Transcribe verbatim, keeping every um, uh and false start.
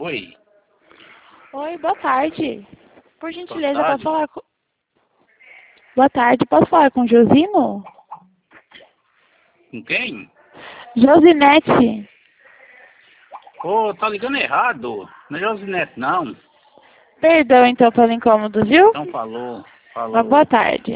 Oi. Oi, boa tarde. Por gentileza, Boa posso tarde. falar com... Boa tarde, posso falar com o Josino? Com quem? Josinete. Ô, tá ligando errado. Não é Josinete, não. Perdão, então, pelo incômodo, viu? Então falou. Uma Falou. boa tarde.